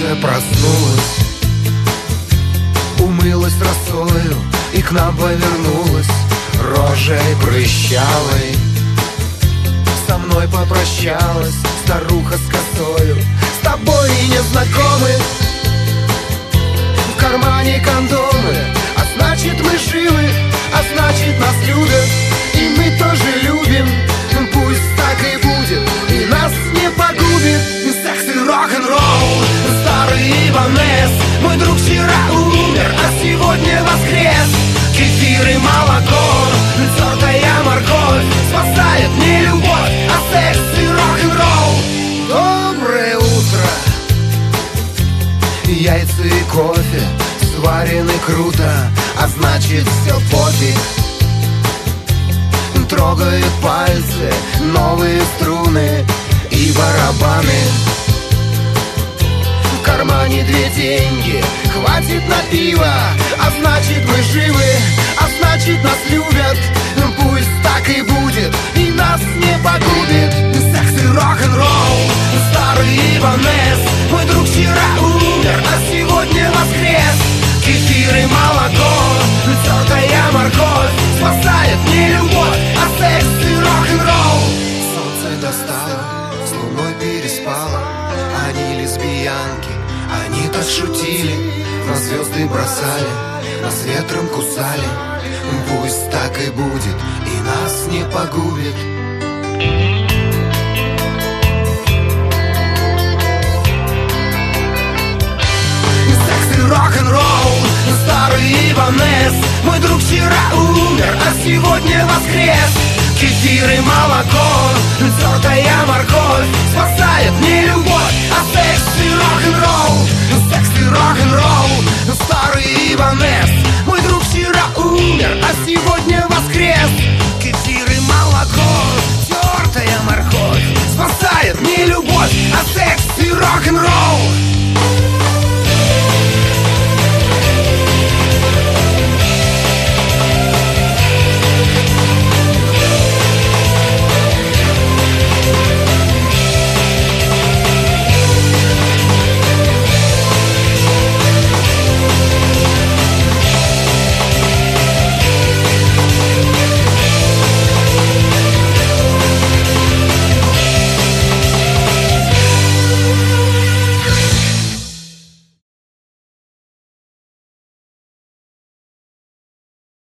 Солнце проснулось, умылось росою и к нам повернулась рожей прыщавой. Со мной попрощалась старуха с косою. С тобой не знакомы, в кармане кондомы, а значит мы живы, а значит нас любят, и мы тоже любим. Пусть так и будет, и нас не погубит секс и рок-н-ролл. Старый Иванес, мой друг вчера умер, а сегодня воскрес. Кефир и молоко, тертая морковь спасает не любовь, а секс и рок-н-ролл. Доброе утро. Яйца и кофе сварены круто, а значит все пофиг. Трогают пальцы новые струны и барабаны. В кармане 2 деньги, хватит на пиво, а значит мы живы, а значит нас любят. Пусть так и будет, и нас не погубит секс и рок-н-ролл. Старый Иванес, мой друг вчера умер, а сегодня воскрес. Кефир и молоко, тертая морковь спасает не любовь, а секс и рок-н-ролл. Солнце достало, с луной переспало. Они лесбиянки, они так шутили, на звезды бросали, нас ветром кусали. Пусть так и будет, и нас не погубит. Секс и рок-н-ролл. Старый Иванес, мой друг вчера умер, а сегодня воскрес. Кефир и молоко, тертая морковь спасает не любовь,